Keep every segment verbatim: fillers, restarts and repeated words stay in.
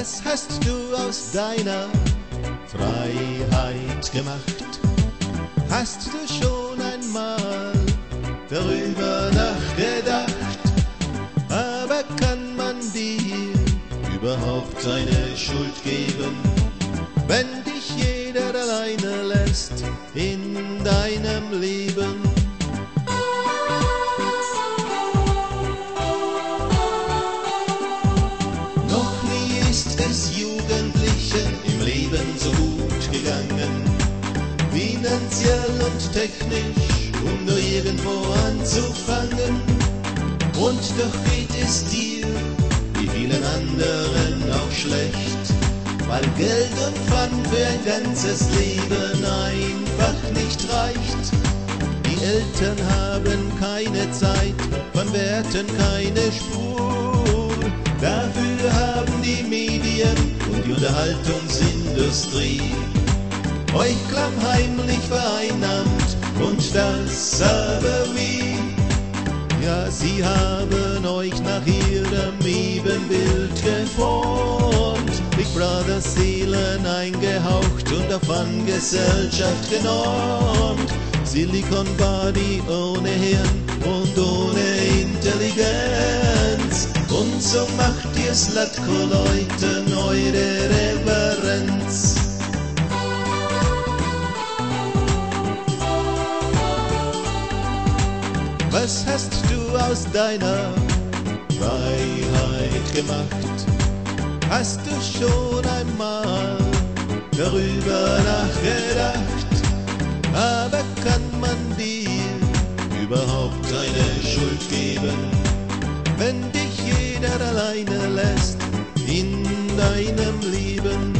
Was hast du aus deiner Freiheit gemacht? Hast du schon einmal darüber nachgedacht? Aber kann man dir überhaupt eine Schuld geben, wenn dich jeder alleine lässt in deinem Leben? Noch nie ist es Jugendlichen im Leben so gut gegangen, finanziell und technisch, um nur irgendwo anzufangen. Und doch geht es dir, wie vielen anderen, auch schlecht, weil Geld und Fun für ein ganzes Leben einfach nicht reicht. Die Eltern haben keine Zeit, von Werten keine Spur. Dafür haben die Medien und die Unterhaltungsindustrie euch klammheimlich vereinnahmt, und das aber wie? Ja, sie haben euch nach ihrem Ebenbild geformt, Big Brother Seelen eingehaucht und davon Gesellschaft genormt. Silicon Body ohne Hirn und ohne Intelligenz. Und so macht ihr Slutko-Leuten eure Reverenz. Was hast du aus deiner Freiheit gemacht? Hast du schon einmal darüber nachgedacht? Aber kann man dir überhaupt eine Schuld geben, wenn dich jeder alleine lässt in deinem Leben?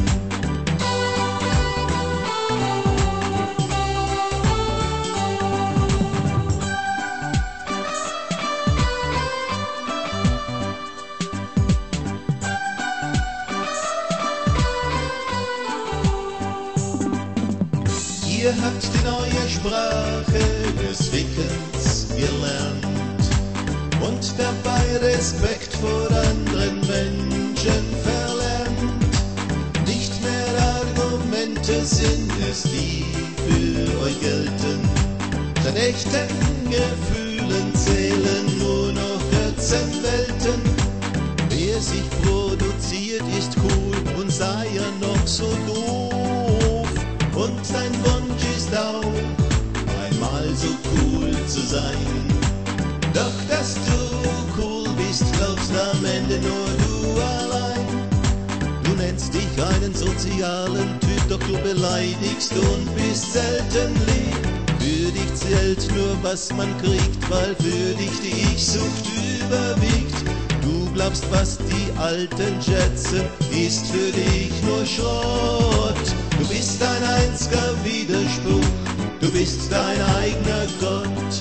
Ihr habt die neue Sprache des Fickens gelernt und dabei Respekt vor anderen Menschen verlernt. Nicht mehr Argumente sind es, die für euch gelten. Statt echten Gefühlen zählen nur noch Götzenwelten. Wer sich produziert, ist cool und sei ja noch so doof. Und dein Wunsch ist auch, einmal so cool zu sein. Doch dass du cool bist, glaubst am Ende nur du allein. Du nennst dich einen sozialen Typ, doch du beleidigst und bist selten lieb. Für dich zählt nur, was man kriegt, weil für dich die Ich-Sucht überwiegt. Du glaubst, was die Alten schätzen, ist für dich nur Schrott. Du bist ein einziger Widerspruch, du bist dein eigener Gott.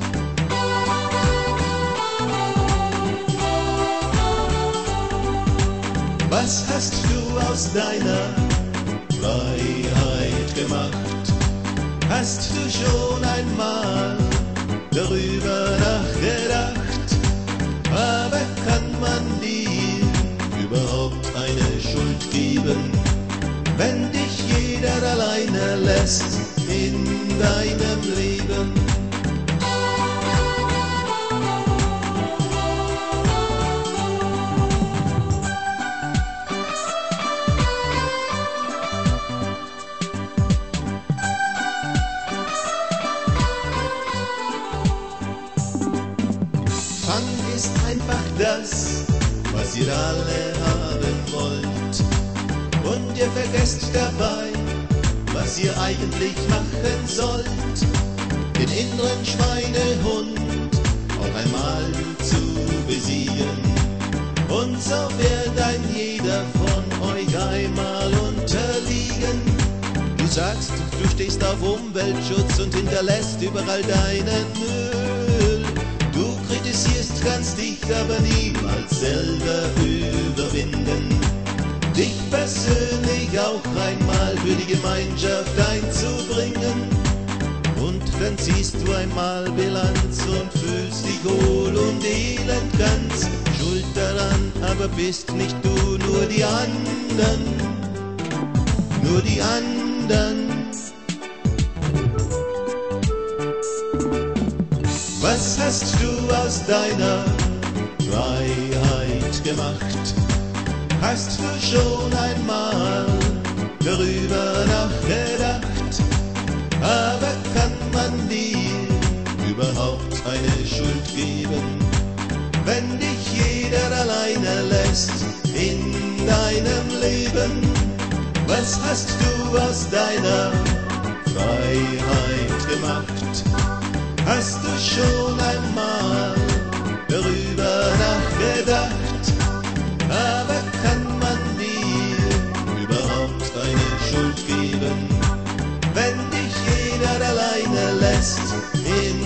Was hast du aus deiner Freiheit gemacht? Hast du schon einmal darüber nachgedacht? Aber kann man dir überhaupt eine Schuld geben, wenn dich jeder alleine lässt in deinem Leben? Fun ist einfach das, was ihr alle haben wollt. Und ihr vergesst dabei, was ihr eigentlich machen sollt. Den inneren Schweinehund auch einmal zu besiegen. Und so wird ein jeder von euch einmal unterliegen. Du sagst, du stehst auf Umweltschutz und hinterlässt überall deinen Müll. Du kritisierst, kannst dich aber niemals selber überwinden, dich persönlich auch einmal für die Gemeinschaft einzubringen. Und dann ziehst du einmal Bilanz und fühlst dich hohl und elend ganz. Schuld daran aber bist nicht du, nur die anderen. anderen, nur die anderen. Was hast du aus deiner Freiheit gemacht? Hast du schon einmal darüber nachgedacht? Aber kann man dir überhaupt eine Schuld geben, wenn dich jeder alleine lässt in deinem Leben? Was hast du aus deiner Freiheit gemacht? Hast du schon einmal darüber nachgedacht? Aber kann man dir überhaupt eine Schuld geben, wenn dich jeder alleine lässt in